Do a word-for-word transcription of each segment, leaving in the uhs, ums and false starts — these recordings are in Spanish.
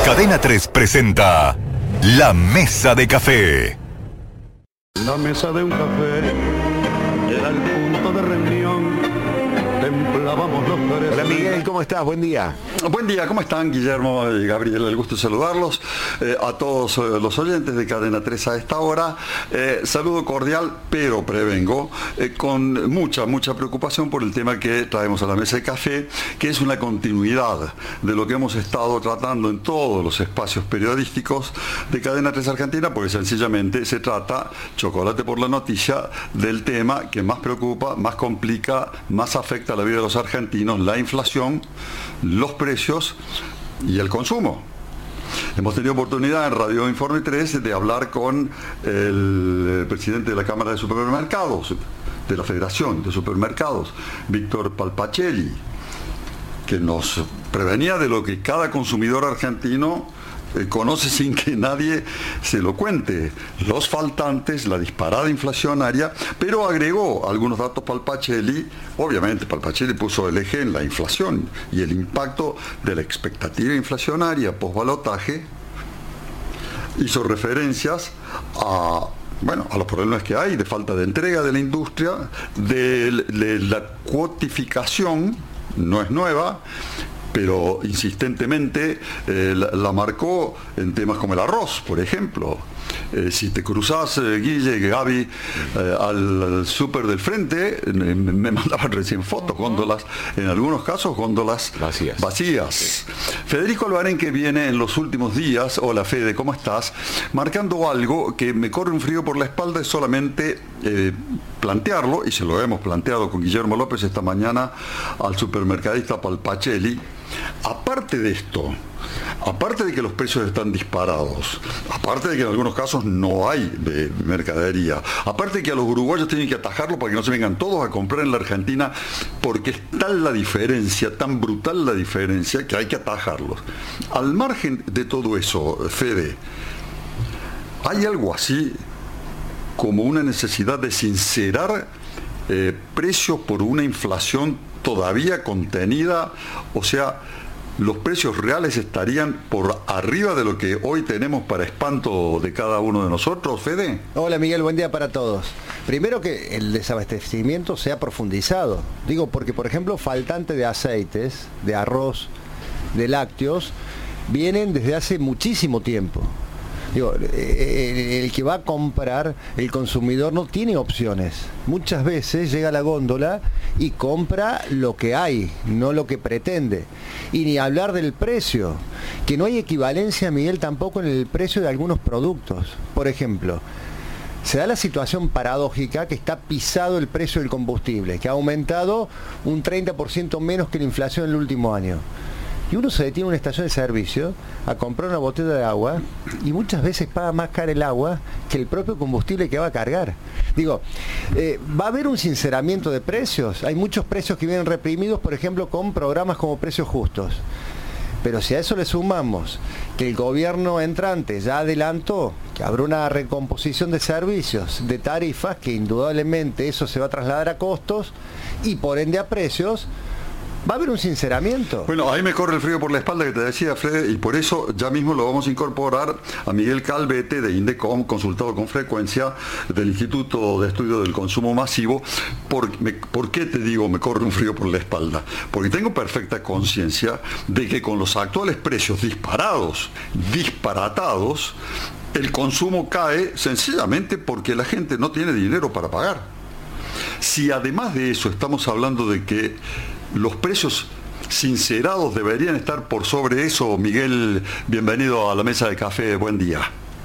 Cadena tres presenta La Mesa de Café. La mesa de un café era el punto de reunión. Templábamos los tres. Hola Miguel, ¿cómo estás? Buen día. Buen día, ¿cómo están? Guillermo y Gabriel, el gusto de saludarlos. Eh, a todos eh, los oyentes de Cadena tres a esta hora. Eh, saludo cordial, pero prevengo, eh, con mucha, mucha preocupación por el tema que traemos a la mesa de café, que es una continuidad de lo que hemos estado tratando en todos los espacios periodísticos de Cadena tres Argentina, porque sencillamente se trata, chocolate por la noticia, del tema que más preocupa, más complica, más afecta a la vida de los argentinos, la inflación, los precios y el consumo. Hemos tenido oportunidad en Radio Informe tres de hablar con el presidente de la Cámara de Supermercados, de la Federación de Supermercados, Víctor Palpacelli, que nos prevenía de lo que cada consumidor argentino eh, conoce sin que nadie se lo cuente: los faltantes, la disparada inflacionaria, pero agregó algunos datos Palpacelli. Obviamente Palpacelli puso el eje en la inflación y el impacto de la expectativa inflacionaria post-balotaje. Hizo referencias a, bueno, a los problemas que hay de falta de entrega de la industria, de, de la cuotificación, no es nueva, pero insistentemente eh, la, la marcó en temas como el arroz, por ejemplo. Eh, si te cruzás, eh, Guille, Gaby, eh, al, al súper del frente, eh, me mandaban recién fotos, góndolas, en algunos casos góndolas Vacías. vacías. Sí. Federico Albarén, que viene en los últimos días, hola Fede, ¿cómo estás?, marcando algo que me corre un frío por la espalda, es solamente eh, plantearlo, y se lo hemos planteado con Guillermo López esta mañana al supermercadista Palpacelli. Aparte de esto, aparte de que los precios están disparados, aparte de que en algunos casos no hay de mercadería, aparte de que a los uruguayos tienen que atajarlo para que no se vengan todos a comprar en la Argentina, porque es tal la diferencia, tan brutal la diferencia, que hay que atajarlos. Al margen de todo eso, Fede, ¿hay algo así como una necesidad de sincerar eh, precios por una inflación todavía contenida? O sea, ¿los precios reales estarían por arriba de lo que hoy tenemos, para espanto de cada uno de nosotros, Fede? Hola Miguel, buen día para todos. Primero, que el desabastecimiento se ha profundizado. Digo, porque por ejemplo, faltante de aceites, de arroz, de lácteos, vienen desde hace muchísimo tiempo. Digo, el que va a comprar, el consumidor no tiene opciones. Muchas veces llega a la góndola y compra lo que hay, no lo que pretende. Y ni hablar del precio, que no hay equivalencia, Miguel, tampoco en el precio de algunos productos. Por ejemplo, se da la situación paradójica que está pisado el precio del combustible, que ha aumentado un treinta por ciento menos que la inflación en el último año. Y uno se detiene en una estación de servicio a comprar una botella de agua y muchas veces paga más caro el agua que el propio combustible que va a cargar. Digo, eh, va a haber un sinceramiento de precios. Hay muchos precios que vienen reprimidos, por ejemplo, con programas como Precios Justos. Pero si a eso le sumamos que el gobierno entrante ya adelantó que habrá una recomposición de servicios, de tarifas, que indudablemente eso se va a trasladar a costos y por ende a precios, ¿va a haber un sinceramiento? Bueno, ahí me corre el frío por la espalda que te decía, Fred, y por eso ya mismo lo vamos a incorporar a Miguel Calvete de Indecom, consultado con frecuencia del Instituto de Estudio del Consumo Masivo. ¿Por, me, ¿Por qué te digo me corre un frío por la espalda? Porque tengo perfecta conciencia de que con los actuales precios disparados, disparatados, el consumo cae sencillamente porque la gente no tiene dinero para pagar. Si además de eso estamos hablando de que los precios sincerados deberían estar por sobre eso, Miguel, bienvenido a la mesa de café, buen día.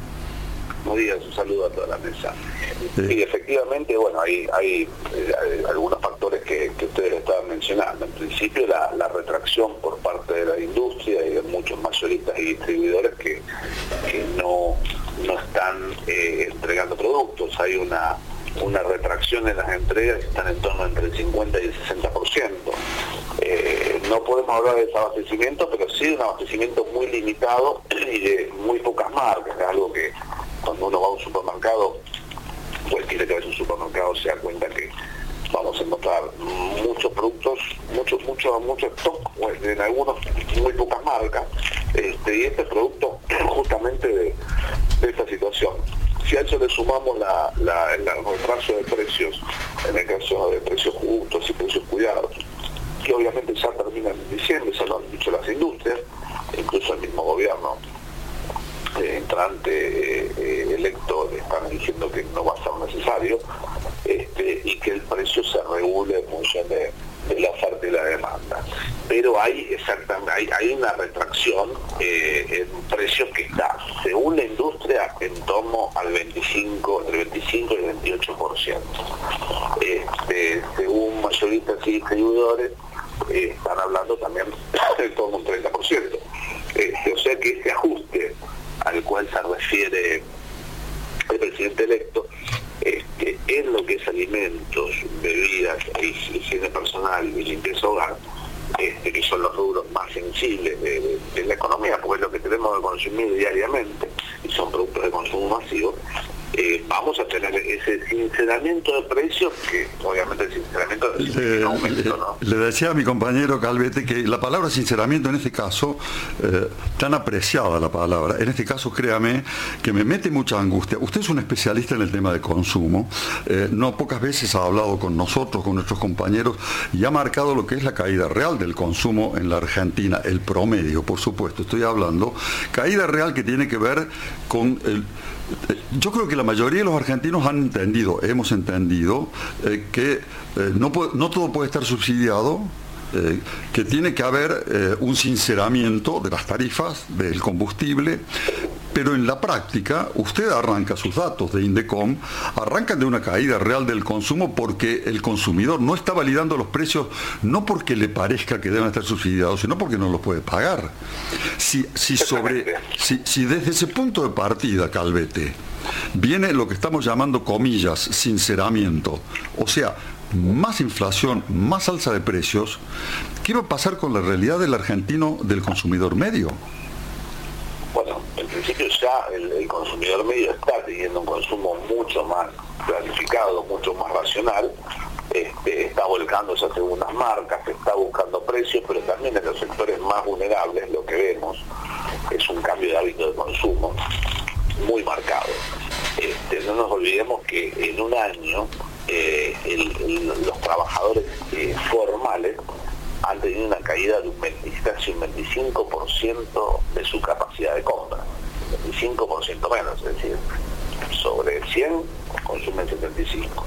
Buenos días, un saludo a toda la mesa. Sí. Y efectivamente, bueno, hay, hay, hay algunos factores que, que ustedes estaban mencionando. En principio, la, la retracción por parte de la industria y de muchos mayoristas y distribuidores que, que no, no están eh, entregando productos. Hay una una retracción en las entregas que están en torno entre el cincuenta y el sesenta por ciento. Eh, no podemos hablar de desabastecimiento, pero sí de un abastecimiento muy limitado y de muy pocas marcas. Es algo que cuando uno va a un supermercado, cualquiera que vaya a un supermercado se da cuenta que vamos a encontrar muchos productos, mucho, mucho, mucho stock, pues, en algunos muy pocas marcas, este, Este, y este es producto justamente de, de esta situación. Si a eso le sumamos la, la, el retraso de precios, en el caso de precios justos y precios cuidados, que obviamente ya terminan en diciembre, ya lo han dicho las industrias, incluso el mismo gobierno eh, entrante eh, eh, electo están diciendo que no va a ser necesario, este, y que el precio se regule en función de, de la oferta y la demanda. Pero hay exactamente hay, hay una retracción eh, en precios que está, según la industria, en torno al veinticinco, entre el veinticinco y el veintiocho por ciento. Este, según mayoristas y distribuidores, eh, están hablando también de torno a un treinta por ciento. Este, o sea que ese ajuste al cual se refiere el presidente electo, este, en lo que es alimentos, bebidas, higiene personal y limpieza hogar, este, que son los rubros más sensibles de, de, de la economía, porque es lo que tenemos que consumir diariamente y son productos de consumo masivo, eh, vamos a tener ese sinceramiento de precios, que obviamente el sinceramiento es un aumento, ¿no? Le decía a mi compañero Calvete que la palabra sinceramiento en este caso, eh, tan apreciada la palabra, en este caso créame que me mete mucha angustia. Usted es un especialista en el tema de consumo, eh, no pocas veces ha hablado con nosotros, con nuestros compañeros, y ha marcado lo que es la caída real del consumo en la Argentina, el promedio, por supuesto, estoy hablando, caída real que tiene que ver con el... Yo creo que la mayoría de los argentinos han entendido, hemos entendido, eh, que eh, no, no todo puede estar subsidiado, eh, que tiene que haber eh, un sinceramiento de las tarifas del combustible, pero en la práctica usted arranca sus datos de INDECOM, arrancan de una caída real del consumo porque el consumidor no está validando los precios, no porque le parezca que deben estar subsidiados, sino porque no los puede pagar. Si, si, sobre, si, si desde ese punto de partida, Calvete, viene lo que estamos llamando, comillas, sinceramiento, o sea, más inflación, más alza de precios, ¿qué va a pasar con la realidad del argentino, del consumidor medio? Bueno, en principio ya el, el consumidor medio está teniendo un consumo mucho más planificado, mucho más racional, este, está volcándose a segundas marcas, está buscando precios, pero también en los sectores más vulnerables lo que vemos es un cambio de hábito de consumo muy marcado. Este, no nos olvidemos que en un año eh, el, el, los trabajadores eh, formales han tenido una caída de un casi un veinticinco por ciento de su capacidad de compra, veinticinco por ciento menos, es decir, sobre cien consumen setenta y cinco.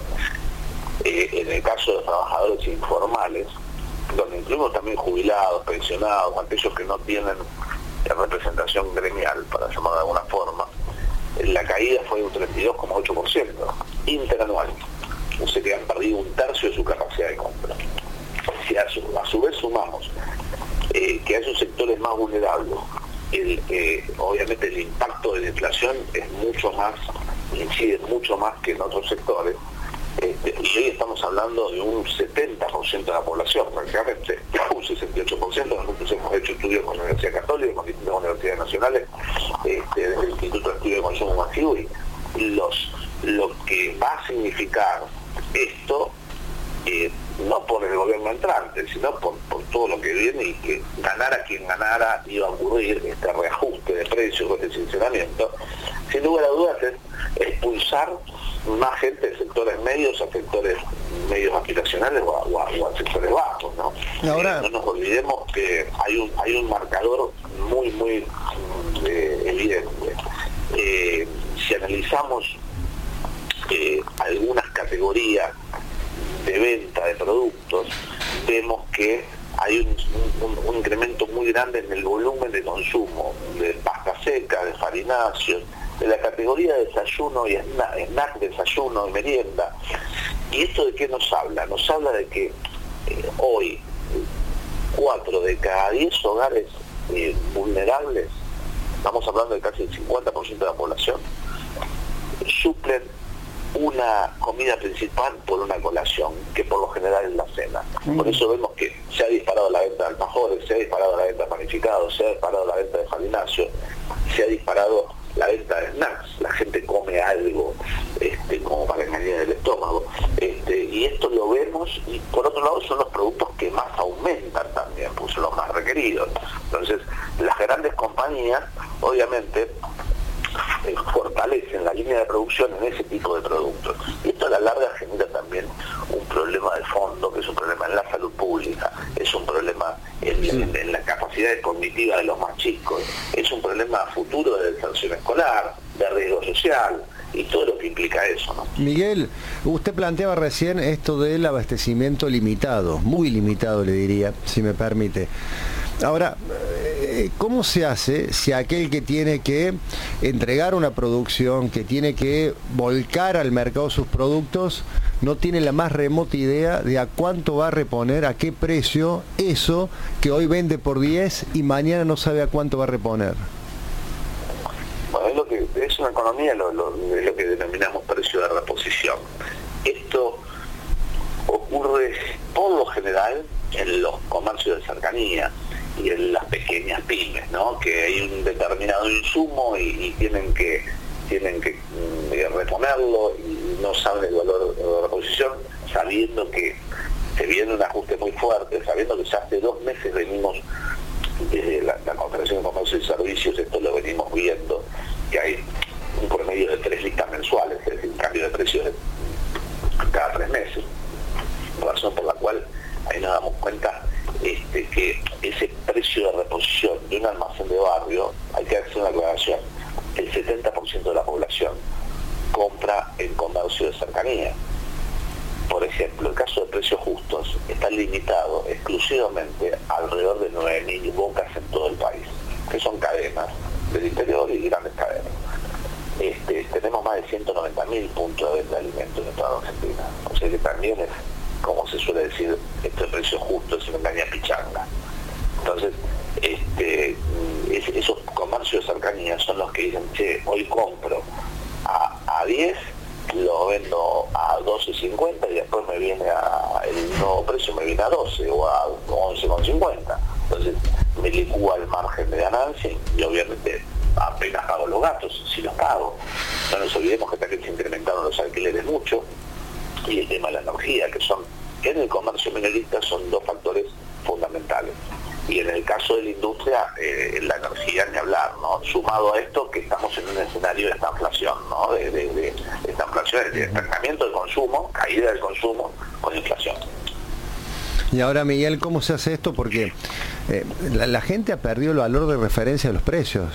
Eh, en el caso de los trabajadores informales, donde incluimos también jubilados, pensionados, aquellos que no tienen representación gremial, para llamarlo de alguna forma, la caída fue de un treinta y dos coma ocho por ciento interanual, o sea que han perdido un tercio de su capacidad de compra. Si a su, a su vez sumamos eh, que a esos sectores más vulnerables, el, eh, obviamente el impacto de la inflación es mucho más, incide mucho más que en otros sectores, este, y hoy estamos hablando de un setenta por ciento de la población, prácticamente un sesenta y ocho por ciento. Nosotros hemos hecho estudios con la Universidad Católica, con distintas universidades nacionales, este, desde el Instituto de Estudio de Consumo Masivo, y los, lo que va a significar esto, eh, no por el gobierno entrante, sino por, por todo lo que viene, y que ganara quien ganara iba a ocurrir este reajuste de precios, este sinceramiento, sin lugar a dudas es expulsar más gente de sectores medios a sectores medios aspiracionales o a, o a, o a sectores bajos, ¿no? Ahora, eh, no nos olvidemos que hay un hay un marcador muy muy eh, evidente. Eh, si analizamos eh, algunas categorías de venta de productos, vemos que hay un, un, un incremento muy grande en el volumen de consumo de pasta seca, de farináceos, de la categoría de desayuno y snack, snack, desayuno y merienda. ¿Y esto de qué nos habla? Nos habla de que eh, hoy cuatro de cada diez hogares eh, vulnerables, estamos hablando de casi el cincuenta por ciento de la población, suplen una comida principal por una colación, que por lo general es la cena. Mm. Por eso vemos que se ha disparado la venta de alfajores, se ha disparado la venta de panificados, se ha disparado la venta de farináceos, se ha disparado la venta de snacks. La gente come algo este, como para engañar el estómago, este, y y esto lo vemos, y por otro lado son los productos que más aumentan también, pues son los más requeridos. Entonces, las grandes compañías, obviamente, eh, fortalecen la línea de producción en ese tipo de productos. Y esto a la larga genera también un problema de fondo, que es un problema en la salud pública, es un problema en, sí. en, en la capacidad cognitiva de los más chicos, es un problema futuro de deserción escolar, de riesgo social, y todo lo que implica eso, ¿no? Miguel, usted planteaba recién esto del abastecimiento limitado, muy limitado le diría, si me permite. Ahora, ¿cómo se hace si aquel que tiene que entregar una producción, que tiene que volcar al mercado sus productos, no tiene la más remota idea de a cuánto va a reponer, a qué precio eso que hoy vende por diez y mañana no sabe a cuánto va a reponer? Bueno, es, lo que, es una economía, lo, lo, es lo que denominamos precio de reposición. Esto ocurre por lo general en los comercios de cercanía y en las pequeñas pymes, ¿no? Que hay un determinado insumo y, y tienen que tienen que mm, reponerlo y no saben el valor de reposición, sabiendo que se viene un ajuste muy fuerte, sabiendo que ya hace dos meses venimos desde la, la Confederación de Comercio y Servicios, esto lo venimos viendo, que hay un promedio de tres listas mensuales, es decir, un cambio de precios de cada tres meses, razón por la cual ahí nos damos cuenta este, que ese precio de reposición de un almacén de barrio, hay que hacer una aclaración, el setenta por ciento de la población compra en comercio de cercanía. Por ejemplo, el caso de Precios Justos está limitado exclusivamente alrededor de nueve mil bocas en todo el país, que son cadenas del interior y grandes cadenas. Este, tenemos más de ciento noventa mil puntos de venta de alimentos en toda Argentina. O sea que también es, como se suele decir, este Precios Justos es una engaña pichanga. Entonces, este, es, esos comercios de cercanía son los que dicen, che, hoy compro a, a diez, lo vendo a doce cincuenta y después me viene a, el nuevo precio me viene a doce o a once cincuenta. Entonces me licúa el margen de ganancia y obviamente apenas pago los gastos, si los pago. No nos olvidemos que también se incrementaron los alquileres mucho y el tema de la energía, que son, en el comercio minorista son dos factores fundamentales. Y en el caso de la industria, eh, la energía ni hablar, ¿no? Sumado a esto que estamos en un escenario de estanflación, ¿no? De, de, de estanflación, de estancamiento del consumo, caída del consumo con inflación. Y ahora, Miguel, ¿cómo se hace esto? Porque eh, la, la gente ha perdido el valor de referencia de los precios.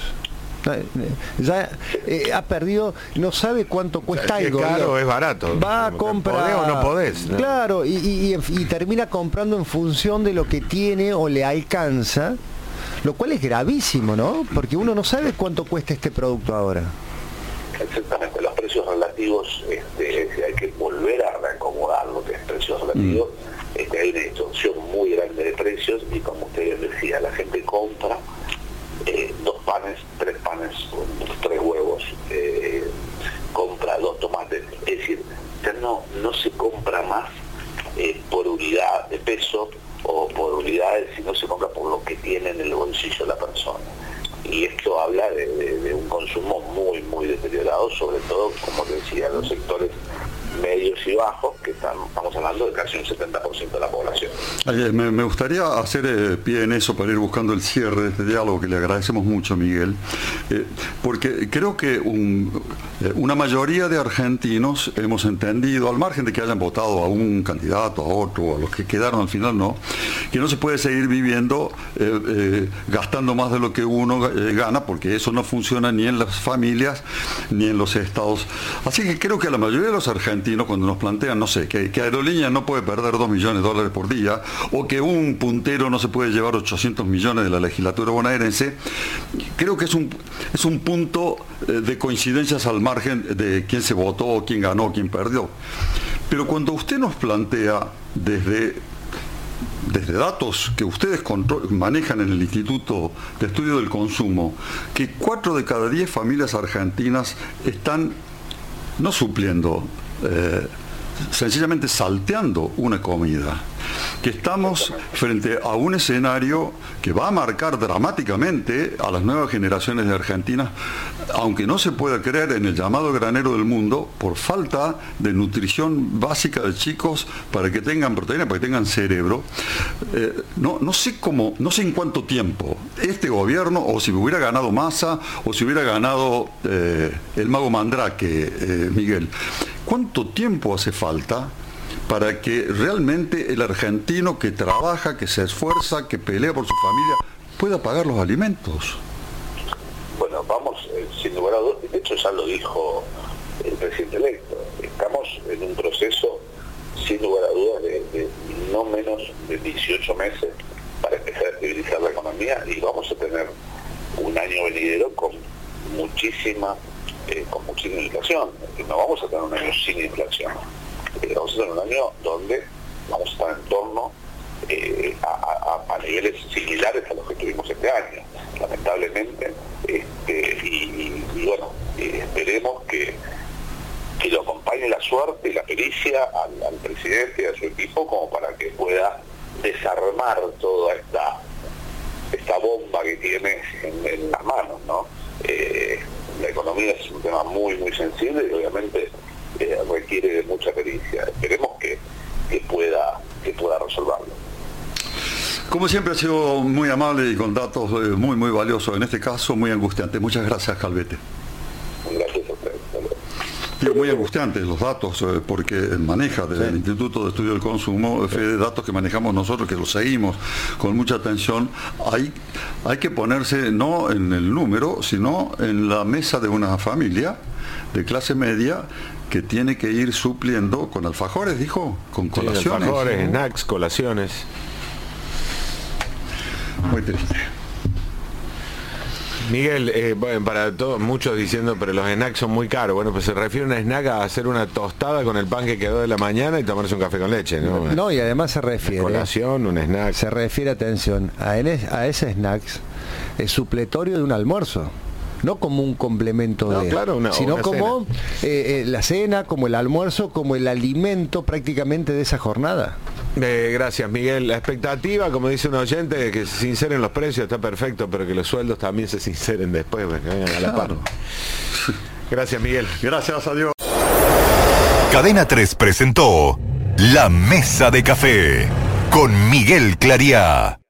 Ya eh, ha perdido, no sabe cuánto cuesta, o sea, algo. Es caro, es barato. Va a comprar. ¿Podés o no podés? ¿No? Claro, y, y, y termina comprando en función de lo que tiene o le alcanza, lo cual es gravísimo, ¿no? Porque uno no sabe cuánto cuesta este producto ahora. Exactamente, los precios relativos, este, hay que volver a reacomodar lo que es precios relativos. Mm. Este, hay una distorsión muy grande de precios y como usted decía, la gente compra Eh, dos panes, tres panes, tres huevos, eh, compra dos tomates, es decir, ya no, no se compra más eh, por unidad de peso o por unidades, sino se compra por lo que tiene en el bolsillo la persona. Y esto habla de, de, de un consumo muy, muy deteriorado, sobre todo, como te decía, los sectores medios y bajos, que están, estamos hablando de casi un setenta por ciento de la población. Me, me gustaría hacer eh, pie en eso para ir buscando el cierre de este diálogo, que le agradecemos mucho, Miguel, eh, porque creo que un, eh, una mayoría de argentinos hemos entendido, al margen de que hayan votado a un candidato, a otro, a los que quedaron al final no, que no se puede seguir viviendo eh, eh, gastando más de lo que uno eh, gana, porque eso no funciona ni en las familias ni en los estados. Así que creo que a la mayoría de los argentinos, cuando nos plantean, no sé, que, que Aerolínea no puede perder dos millones de dólares por día, o que un puntero no se puede llevar ochocientos millones de la legislatura bonaerense, creo que es un, es un punto de coincidencias al margen de quién se votó, quién ganó, quién perdió. Pero cuando usted nos plantea desde, desde datos que ustedes manejan en el Instituto de Estudio del Consumo, que cuatro de cada diez familias argentinas están no supliendo Eh, sencillamente salteando una comida, que estamos frente a un escenario que va a marcar dramáticamente a las nuevas generaciones de Argentina, aunque no se pueda creer, en el llamado granero del mundo, por falta de nutrición básica de chicos para que tengan proteína, para que tengan cerebro. Eh, no, no sé cómo, no sé en cuánto tiempo este gobierno, o si hubiera ganado Massa, o si hubiera ganado eh, el mago Mandrake, eh, Miguel, ¿cuánto tiempo hace falta para que realmente el argentino que trabaja, que se esfuerza, que pelea por su familia, pueda pagar los alimentos? Bueno, vamos, eh, sin lugar a dudas, de hecho ya lo dijo el presidente electo, estamos en un proceso, sin lugar a dudas, de, de no menos de dieciocho meses para empezar a estabilizar la economía, y vamos a tener un año venidero con muchísima, eh, con muchísima inflación. No vamos a tener un año sin inflación. Eh, vamos a tener un año donde vamos a estar en torno eh, a, a, a niveles similares a los que tuvimos este año, lamentablemente, este, y, y bueno, eh, esperemos que, que lo acompañe la suerte y la pericia al, al presidente y a su equipo como para que pueda desarmar toda esta esta bomba que tiene en, en las manos, ¿no? Eh, la economía es un tema muy muy sensible y obviamente Eh, requiere de mucha pericia. Esperemos que, que pueda que pueda resolverlo. Como siempre ha sido muy amable y con datos eh, muy muy valiosos, en este caso muy angustiante. Muchas gracias, Calvete. Gracias a ustedes. Digo, muy angustiantes los datos, eh, porque maneja desde sí. el Instituto de Estudio del Consumo, sí. de datos que manejamos nosotros, que los seguimos con mucha atención. Hay, hay que ponerse no en el número, sino en la mesa de una familia de clase media que tiene que ir supliendo con alfajores, dijo, con colaciones. Sí, alfajores, snacks, colaciones. Muy triste. Miguel, eh, bueno, para todos, muchos diciendo, pero los snacks son muy caros. Bueno, pues se refiere a un snack a hacer una tostada con el pan que quedó de la mañana y tomarse un café con leche, ¿no? No, y además se refiere... Una colación, un snack. Se refiere, atención, a, a ese snacks, es supletorio de un almuerzo. No como un complemento no, de, claro, una, sino una como cena. Eh, eh, la cena, como el almuerzo, como el alimento prácticamente de esa jornada. Eh, gracias, Miguel. La expectativa, como dice un oyente, que se sinceren los precios, está perfecto, pero que los sueldos también se sinceren después, que vengan a la par. Gracias, Miguel. Gracias a Dios. Cadena tres presentó La Mesa de Café con Miguel Clariá.